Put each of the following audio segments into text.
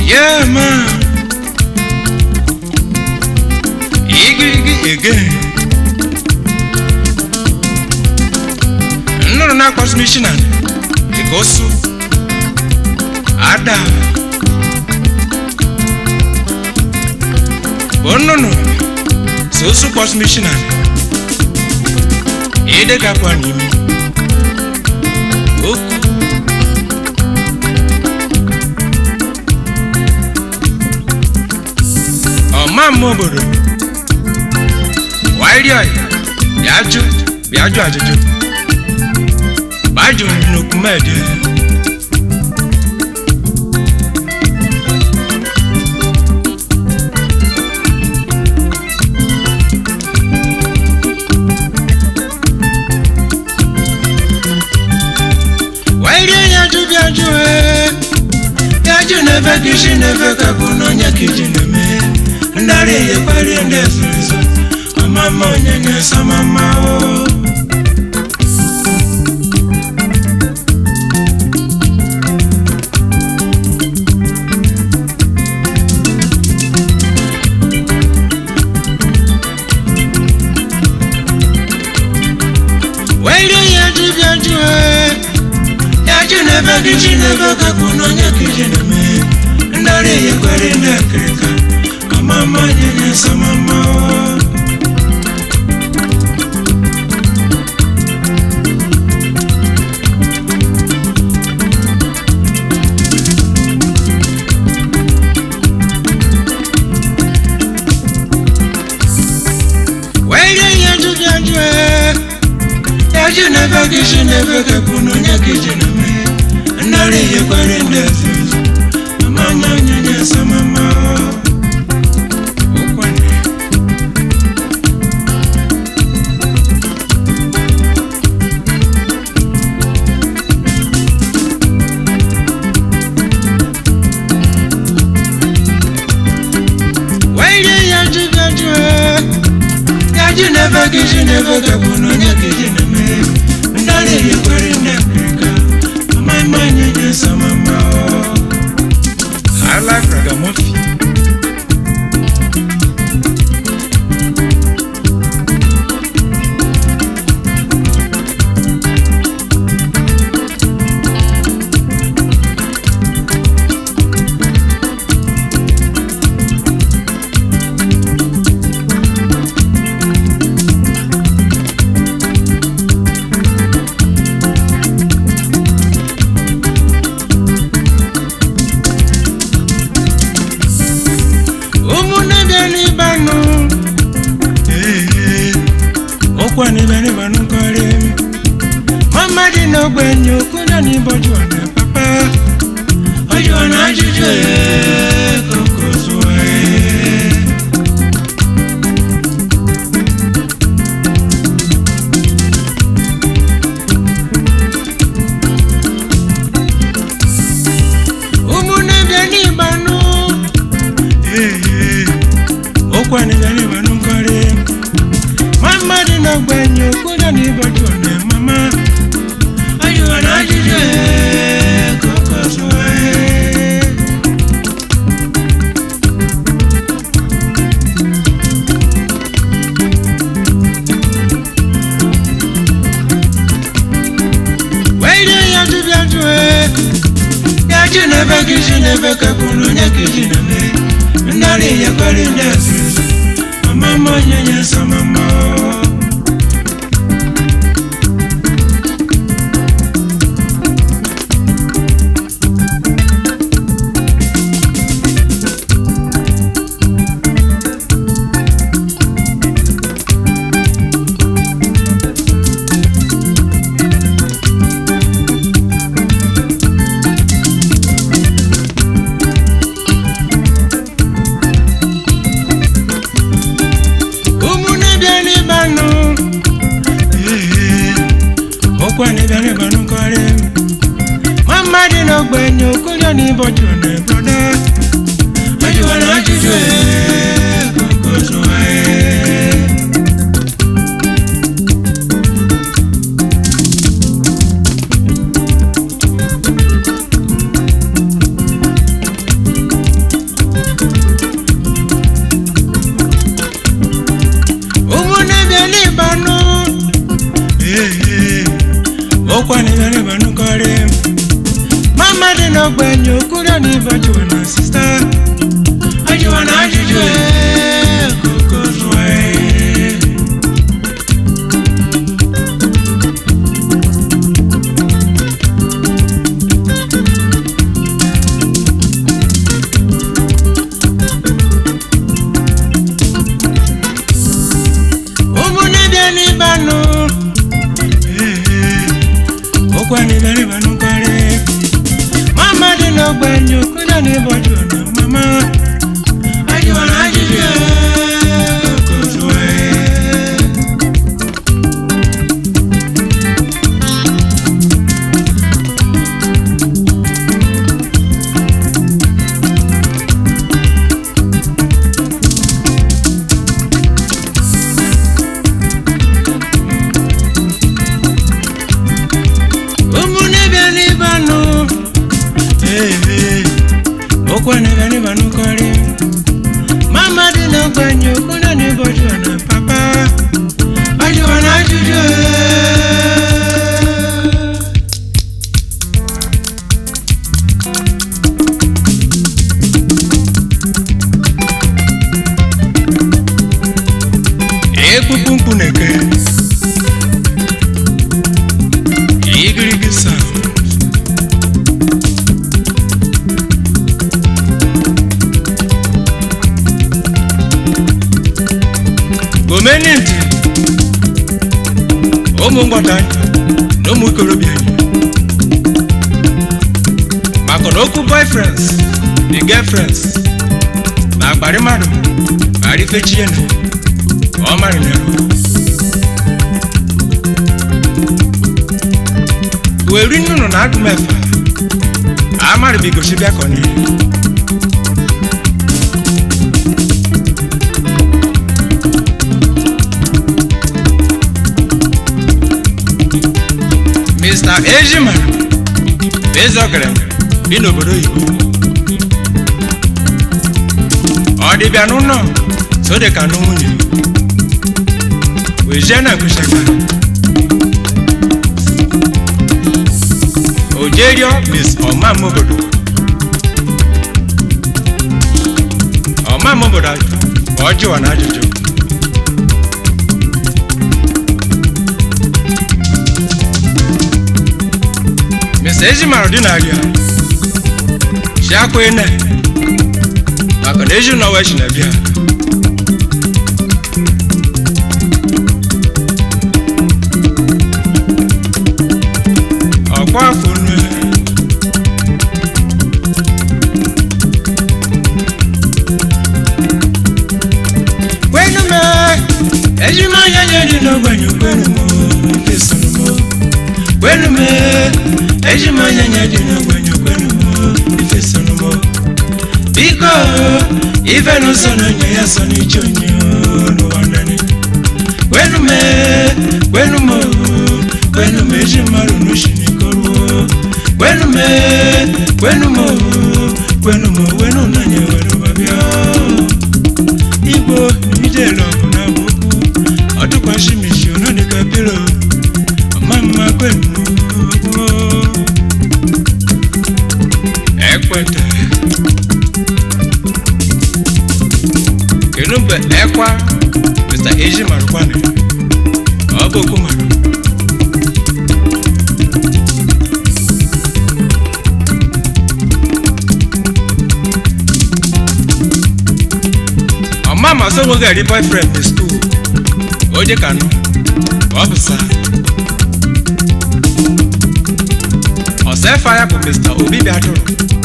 Yeah, man. Iggy again. No, not cosmission. It goes to Ada. Oh, no. So, suppose missionary. Ede kapani mi. Oku. Ọma mmobodo. Wairi oyi. Biaju ajụjụ. Baju n'okumede. Never kishi never kabuno nya kijine me ndari ye kwari ndefuzo mama nyanya sama mao Wait ya jibya never kishi never kabuno nya kijine me ndari ye kwari ndekeka mama nyanya sama mao Wait ya jibya never kishi never kabuno nya kijine me ndari ye kwari ndekeka mama nyanya sama mao ukwane Waire ya never kishi never kabuno nya kijine me ndari ye kwari ndekeka mama nyanya sama mao I like ragamuffin. Kwani bani banu kore Mama di no gbenyo kuna ni boju ana papa Oju ana juju koko suwe Umune bani banu Okwani bani banu kore Mama di no gbenyo kuna ni boju ana mama Oju ana juju koko suwe You never kiss, you never kakuno nya kijina me ndari ya kwari ndesi mama nyanya sama mama Kwani bani banu kore Mama di no gbenyo kujo ni boju ne brother Oju ana juju koko suwe n'ogbenye okwuru n'ibe Joanna sista Joanna ajụjụ kokozue ụmụnne bịa n'ịbanụ okwane bịa n'ịbanụ kwere mama dị n'ogbenye okwuru n'ibe Joanna mama Joanna ajụjụ kokozue ụmụnne bịa n'ịbanụ okwane bịa n'ịbanụ kwere mama dị n'ogbenye okwuru n'ibe Joanna papa Joanna ajụjụ ekpukpu mkpu na-eke igirigi sound gomeni ntị ụmụ mgbada anyị na ụmụ ikorobịa anyị maka na okwu boyfriends na girlfriends na agbari mmadụ ghara ifechi ya na ọ marinara weri nnụnụ na agụmefa amarịbigochi bịa ka ọ na-eri Mr. Ejima Ezogere bi n'obodo oyibo ọ dịbịa n'ụlọ so dị ka n'nwunye wezie na nkuchaka ojerio Miss ọmam obodo ọ jụwa na ajụjụ Mr. Ejima ordinaria Shakwe ne maka na eji n'ọwa echi na-abịa ọkwa afọ nne kwenu me Ejima ya nye dị n'ogbenye kwenu mo fesonu mo kwenu me Ejima ya nye dị n'ogbenye kwenu mo ifesonu mo biko ife n'ụsọ na nye ya sọ n'iche onye n'ụwa ndani kwenu me Ejima runushi n'ikoruo kwenu mo wenu na nye wenu babịa Igbo n'ijelo bụ na boku ọdụkwashi mishi ono dịka pilo mama kwenu ekwete kenu mgbe ekwa Mr. Ejima rụkwana ọ bụ okwu mara ọmama so nwoke eri boyfriend in school oje kanu ọ bụ saa ọsẹfa ya bụ Mr. Obi Biadoro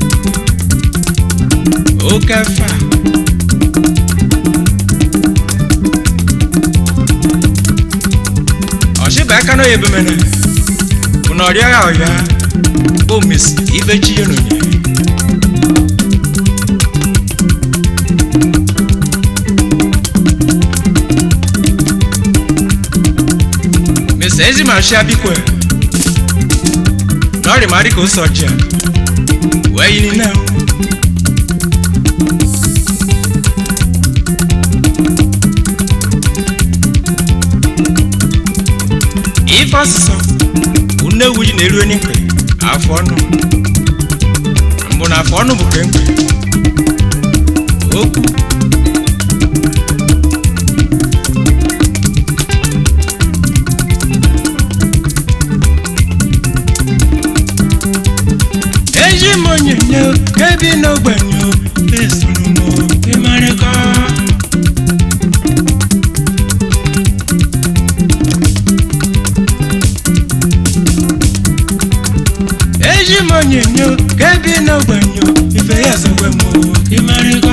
oke fa ọchịba aka na oye bemene bụ na ọrịa ya ọya bụ Miss Ifechi Yenonye Mr. Ejima Shabikwe Nori Mariko Soja where you know if I saw who know we need any afọ no na afọ ọnụ bụ kemgbe okwu eji m onyinyo ebi n'ogbenyo esoro m ịmarịkọ eji m onyinyo ebi n'ogbenyo ife ya sogwe m ịmarịkọ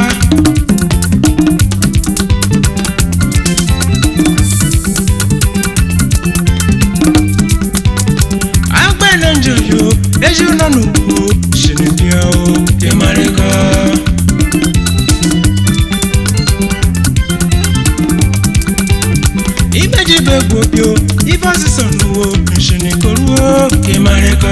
agbẹ́nà njòyò eji nọ n'ugbo shinibia o ịmarịkọ imeji bụ egbobio ife ọsịsọ n'uwo nshinikoruo ịmarịkọ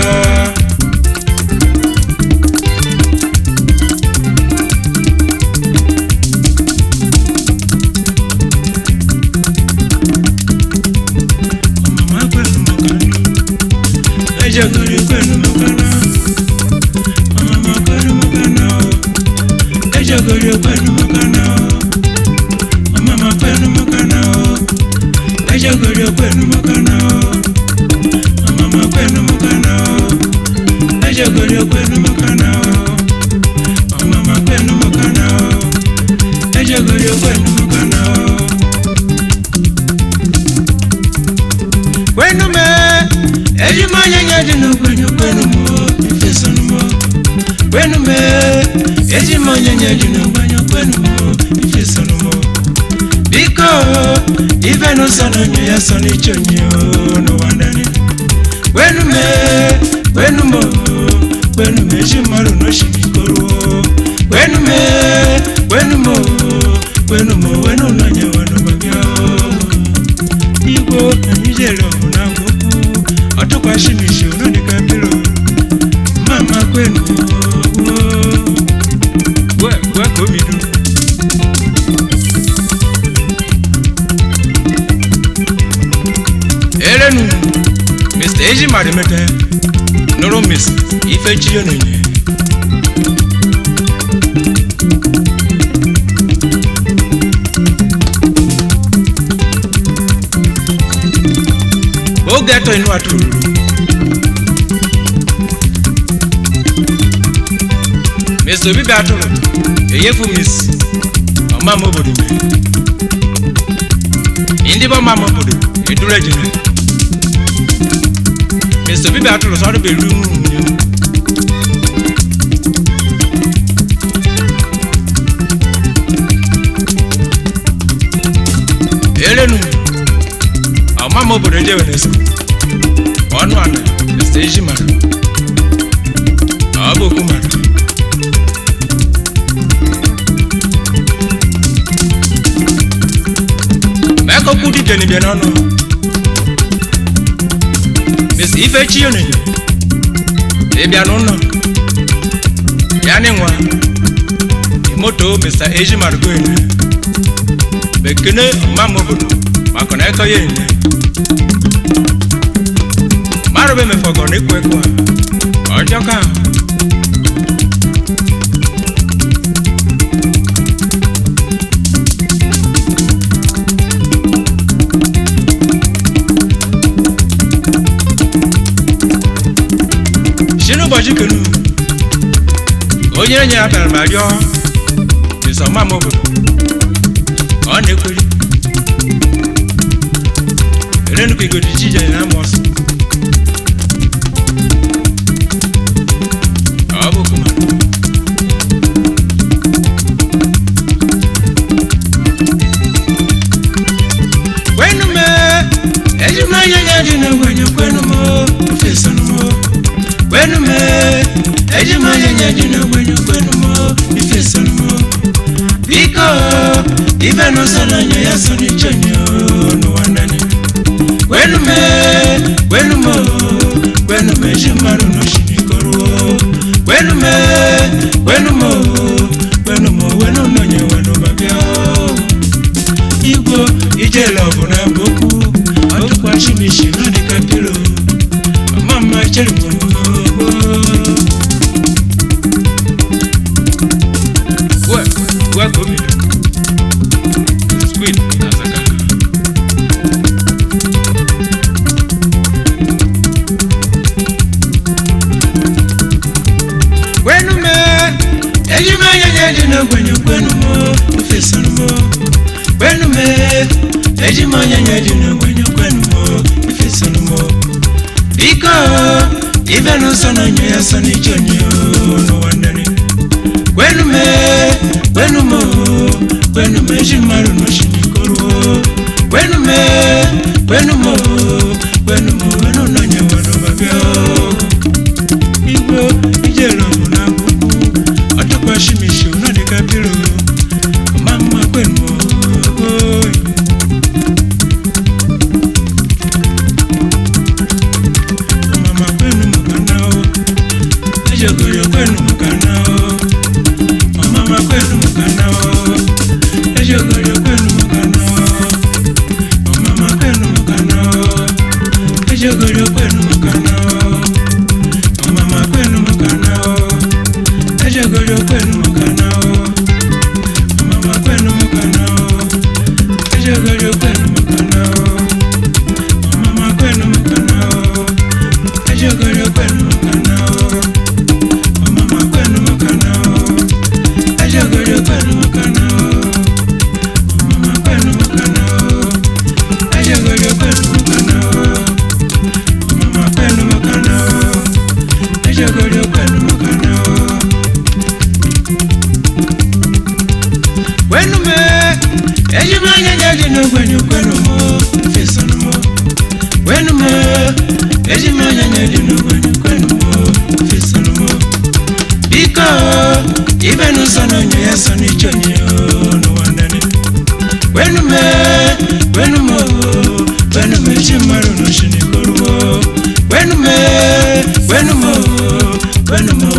ejogori kwenu mokana mama kwenu mokana ejogori kwenu mokana mama kwenu mokana ejogori kwenu mokana mama kwenu mokana ejogori kwenu mokana mama kwenu mokana ejogori kwenu mokana kwenu me eji manyanya dị n'ogbenyo kwenu mo ifesonu mo kwenu me eji manyanya dị n'ogbenyo kwenu mo ifesonu mo biko ife n'ụsọ n'onyo ya sọ n'ichonyo n'ụwa ndani kwenu me eji mmadụ n'oshinikoro kwenu me wenu n'onye wenu bagyo igbo anyị jere ọhụ na ngwokwu ọtụkwasị n'isi ụlọ dịka pilo mama kwenu gwa ka o bido erenu Mr. Eji Marimete nụrụ Miss Ifechi Onenye oge atọ inu atụrụ Mr. Obibi atụrụ eyefu Miss ọmama obodo ndị bụ ọmama obodo eduru ejire Mr. Obibi atụrụ sọrọ bụ eru erenu ọmama obodo eje wenesko ọnụ ana Mr. Eji mara ọ bụ okwu mara mekọkwu dije n'ibia n'ọnụ Mr. Ifechi Onenye ịbịa n'ụlọ ya n'ịnwa moto Mr. Eji mara goene bekene ọmama obodo maka na eko ya enye marụ be mefọgọ na ekwu ekwu a ọjọọ ka si n'ụbọchị kenu onye enye ya bịara ma rịọ isi ọmama obodo ọ na-ekweri erenu ka igodi jije na amọsụ ọ bụ kuma kwenu me eji manyanya dị n'ogbenyo kwenu mo ifesonu mo kwenu me eji manyanya dị n'ogbenyo kwenu mo ifesonu mo biko ife n'ụsọ n'onyo ya sọ n'ichonyo n'ụwa ndani kwenu me eji mmadụ n'oshinikoro kwenu me wenu n'onye wenu babịa igbo ijele ọbụ na boku ọtụkwasị n'isi nọ dịka pilo mama chere m ejimanya nyadi no gwenyu kwenu mo ifesanu mo kwenu me ejimanya nyadi no gwenyu kwenu mo ifesanu mo biko ibeno sono nyoya soni chonyo no wandani kwenu mo kwenu me jimaru no shinikoru kwenu mo kwenu mo kwenu no nyawa no babyo ibo ijelo na shimisho na de kapiro mama kwenu mama kwenu mkanao ejogoyo kwenu mkanao mama kwenu mkanao ejogoyo kwenu mkanao mama kwenu mkanao ejogoyo kwenu mkanao mama kwenu mkanao ejogoyo kwenu mkanao mama kwenu mkanao ejogoyo kwenu mkanao mama kwenu mkanao ejogoyo kwenu mkanao mama kwenu mkanao ejogoyo kwenu mkanao mama kwenu mkanao ejogoyo kwenu mkanao mama kwenu mkanao ejogoyo kwenu mkanao kwenu me ejimanya nyadi no gwenyu kwenu mo ifesanu mo kwenu me ejimanya nyadi no gwenyu kwenu mo ifesanu mo biko ibenu sono nyoya soni chonyo no wandani kwenu me jimaru no shinikoru kwenu mo kwenu mo